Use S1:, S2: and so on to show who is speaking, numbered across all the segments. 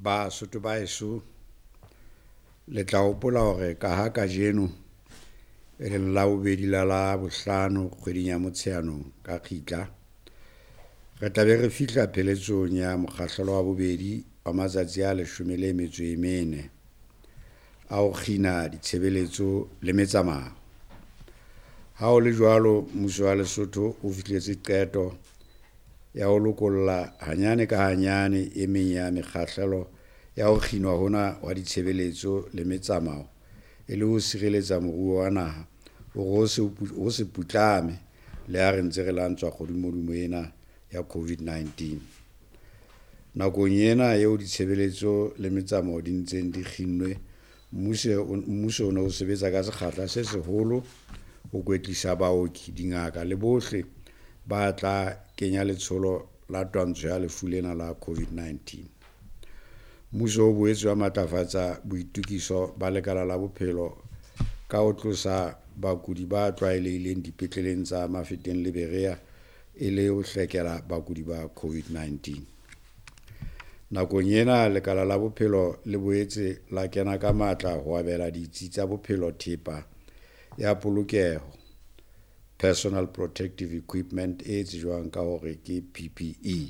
S1: Basotho ba heso le tla hopola hore ka ha kajeno e le la bobedi la bohlano kgweding ya Motsheanong ka Kgitla, re tla be re fihla pheletsong ya mokgahlelo wa bobedi wa matsatsi a 14 a ho kgina ditshebeletso le metsamao. Ha ho le jwalo, mmuso wa Lesotho o fihletse qeto ya ho lokolla hanyane ka hanyane e meng ya mekgahlelo ya ho kginwa hona wa ditshebeletso le metsamao e le ho sireletsa moruo wa naha ho se putlame le ha re ntse re lantshwa kgodumodumo ena ya COVID-19. Nakong ena eo ditshebeletso le metsamao di ntseng di kginnwe, mmuso o ne o sebetsa ka sekgahla se seholo ho kwetlisa baoki, dingaka le bohle ba tla kenya letsholo la twantsho ya lefu lena la COVID-19. Mmuso o boetse wa matlafatsa boitokiso ba lekala la bophelo ka ho tlosa bakudi ba tlwaelehileng dipetleleng tsa Mafeteng le Berea e le ho hlekela bakudi ba COVID-19. Nakong ena lekala la bophelo le boetse la kena ka matla ho abela ditsi tsa bophelo thepa ya polokeho, personal protective equipment e tsejwang ka hore ke PPE.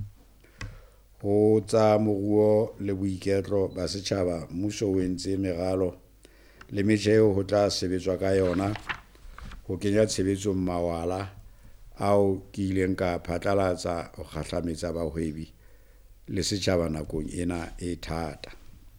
S1: Ho tsa moruo le boiketlo ba setjhaba, mmuso o entse meralo le metjheo ho tla sebetswa ka yona ho kenya tshebetsong mawala ao ke ileng ka phatlalatsa ho kgahlametsa bahwebi le setjhaba nakong ena e thata.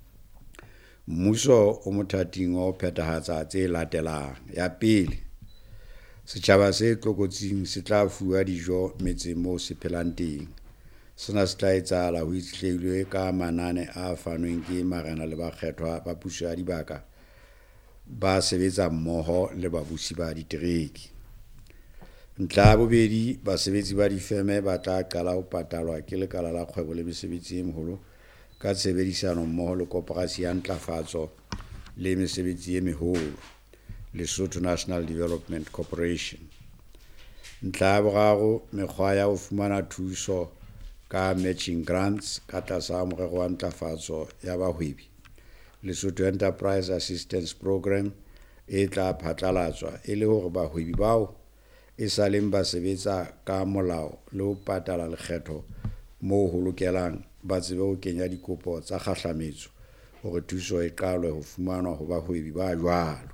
S1: Mmuso o mothating wa ho phethahatsa tse latelang. Ya pele, setjhaba se tlokotsing se tla fuwa dijo metseng moo se phelang teng. Sena se tla etsahala ho itshetlehilwe ka manane a fanweng ke marena le bakgethwa ba puso ya dibaka ba sebetsa mmoho le babusi ba ditereki. Ntlha ya bobedi, basebetsi ba difeme ba tla qala ho patalwa ke lekala la kgwebo le mesebetsi e meholo ka tshebedisano mmoho le koporasi ya ntlafatso le mesebetsi e meholo, Lesotho National Development Corporation. Ntlha ya boraro, mekgwa ya ho fumana thuso ka matching grants ka tlasa morero wa ntlafatso ya bahwebi, Lesotho Enterprise Assistance Program, e tla phatlalatswa e le hore bahwebi bao e sa leng ba sebetsa ka molao le ho patala lekgetho moo ho lokelang ba tsebe ho kenya dikopo tsa kgahlametso hore thuso e qalwe ho fumanwa ho bahwebi ba jwalo.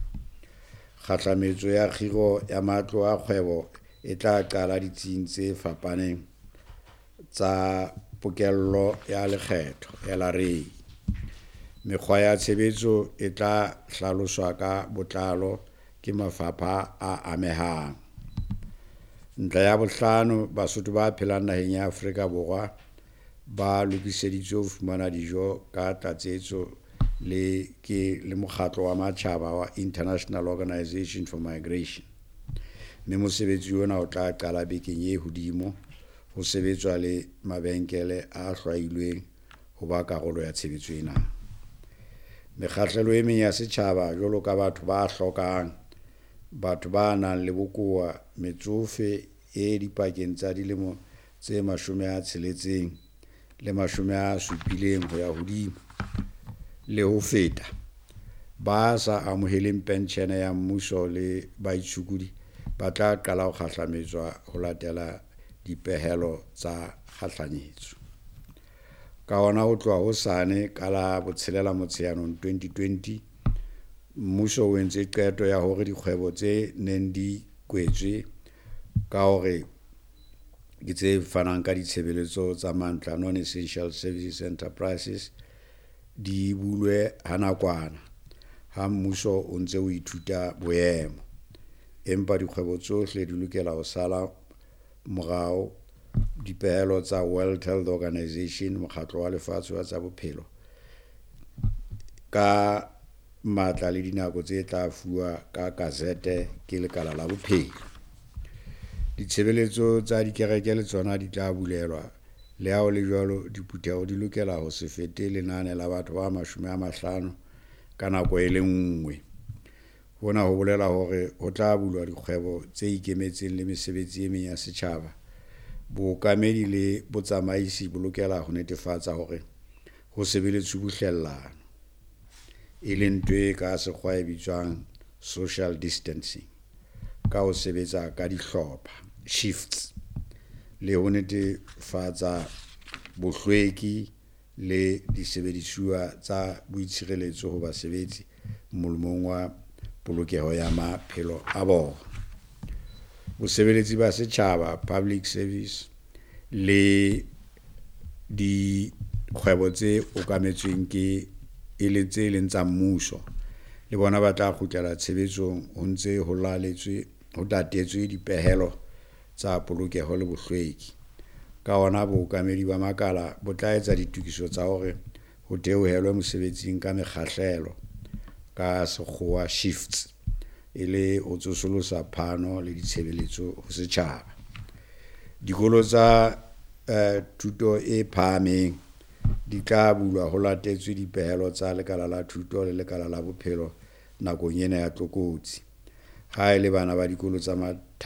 S1: Kgahlametso ya kgiro ya matlo a kgwebo e tla qala ditsing tse fapaneng tsa pokello ya lekgetho, LRA. Mekgwa ya tshebetso e tla hlaloswa ka botlalo ke mafapha a amehang. Ntlha ya bohlano, Basotho ba phelang naheng ya Afrika Borwa ba lokiseditswe ho fumana dijo ka tlatsetso le mokgatlo wa matjhaba wa International Organization for Migration. Mme mosebetsi ona o tla qala bekeng e hodimo ho sebetswa le mabenkele a hlwailweng ho ba karolo ya tshebetso ena. Mekgahlelo e meng ya setjhaba jwalo ka batho ba hlokang, batho ba nang le bokowa, metsofe e dipakeng tsa dilemo tse 60 le 70 ho ya hodimo le ho feta, ba sa amoheleng penshene ya mmuso le baitshokodi ba tla qala ho kgahlametswa ho latela dipehelo tsa kgahlanyetso. Ka hona ho tloha hosane ka la 6 Motsheanong 2020, mmuso o entse qeto ya hore dikgwebo tse neng di kwetswe ka hore ke tse fanang ka ditshebeletso tsa mantlha, non-essential services enterprises, di bulwe ha nakwana ha mmuso o ntse o ithuta boemo. Empa dikgwebo tsohle di lokela ho sala morao dipehelo tsa World Health Organization, mokgatlo wa lefatshe wa tsa bophelo, ka matla le dinako tse tla fuwa ka gazette ke lekala la bophelo. Ditshebeletso tsa dikereke le tsona di tla bulelwa, le ha ho le jwalo diputheho di lokela ho se fete lenane la batho ba 50 ka nako e le nngwe. Hona ho bolela hore ho tla bulwa dikgwebo tse ikemetseng le mesebetsi e meng ya setjhaba. Bookamedi le botsamaisi bo lokela ho netefatsa hore ho sebeletswe bohlellano e leng ntho e ka sekgwa e bitswang social distancing ka ho sebetsa ka dihlopha shifts le ho netefatsa bohlweki le disebediswa tsa boitshireletso ho basebetsi molemong wa polokeho ya maphelo a bona. Bosebeletsi ba setjhaba, public service, le dikgwebo tse okametsweng ke tse leng tsa mmuso le bona ba tla kgutlela tshebetsong ho ntse ho tatetswe dipehelo tsa polokeho le bohlweki. Ka ona bookamedi ba makala bo tla etsa ditokiso tsa hore ho theohelwe mosebetsing ka mekgahlelo ka sekgowa shifts e le ho tsosolosa phano le ditshebeletso ho setjhaba. Dikolo tsa thuto e phahameng di tla bulwa ho latetswe dipehelo tsa lekala la thuto le lekala la bophelo nakong ena ya tlokotsi. Ha e le bana ba dikolo tsa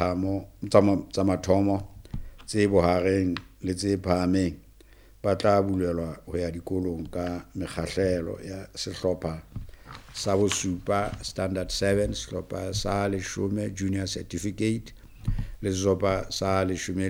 S1: mathomo tse bohareng le tse phahameng ba tla bulelwa ho ya dikolong ka mekgahlelo ya sehlopha sa bosupa standard 7, sehlopha sa 10 junior certificate le sehlopha sa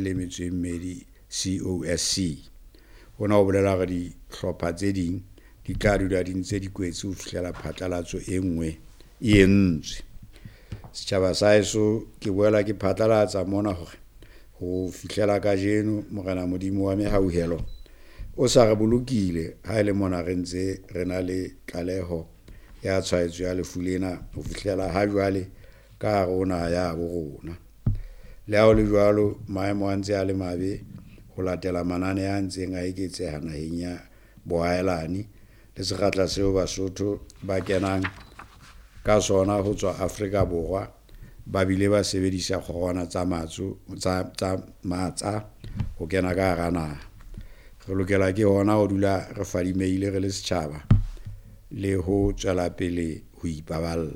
S1: 12 COSC. Hona ho bolela hore dihlopha tse ding di tla dula di ntse di kwetse ho fihlela phatlalatso e nngwe e entswe. Setjhaba sa heso ke boela ke phatlalatsa mona hore ho fihlela kajeno morena Modimo wa mehauhelo o sa re bolokile ha ele mona re ntse re na le tlaleho ya tshwaetso ya lefu lena ho fihlela ha jwale ka hare ho naha ya bo rona. Le ha ho le jwalo, maemo a ntse a le mabe ho latela manane a ntseng a eketseha naheng ya bohaelane le sekgahla seo Basotho ba kenang ka sona ho tswa Afrika Borwa ba bile ba sebedisa kgorwana tsa matsa ho kena ka hara naha. Re lokela ke hona ho dula re fadimeile re le setjhaba le ho tswela pele ho ipaballa.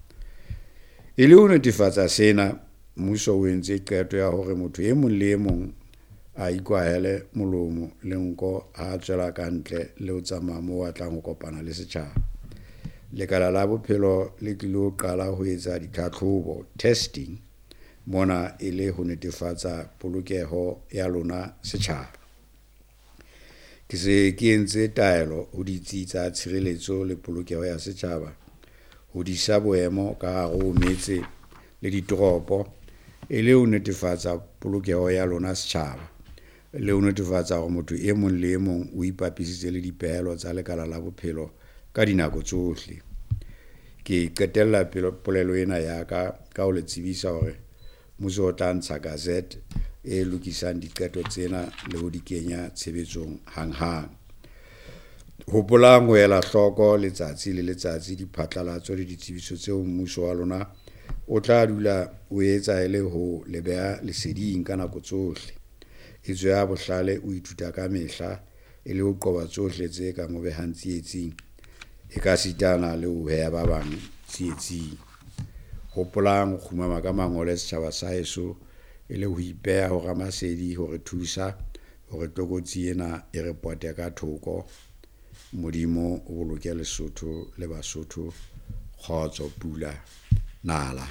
S1: E le ho netefatsa sena, mmuso o entse qeto ya hore motho e mong le e mong a ikwahele molomo le nko ha tswela ka ntle le ho tsamaya moo a tlang ho kopana le setjhaba. Lekala la bophelo le tlilo qala ho etsa ditlhatlhobo testing mona e le ho netefatsa polokeho ya lona setjhaba. Ke se ke entse taelo ho ditsi tsa tshireletso le polokeho ya setjhaba ho disa boemo ka hare ho metse le ditoropo e le ho netefatsa polokeho ya lona setjhaba le ho netefatsa hore motho e mong le e mong o ipapisitse le dipehelo tsa lekala la bophelo ka dinako tsohle. Ke qetella polelo ena ya ka ho le tsebisa hore mmuso o tla ntsha gazette e lokisang diqeto tsena le ho di kenya tshebetsong hanghang. Hopolang ho ela hloko letsatsi le letsatsi diphatlalatso le ditsebiso tseo mmuso wa lona o tla dula o etsa ele ho le beha leseding ka nako tsohle. Etso ya bohlale o ithuta ka mehla e le ho qoba tsohle tse ka mo behang tsietsing e ka sitana le ho beha ba bang tsietsing. Hopolang ho khumama ka mangole setjhaba sa heso e le ho ipeha ho ramasedi hore thusa hore tlokotsi ena e re pote ka thoko. Modimo o boloke Lesotho le Basotho. Kgotso, pula, nala.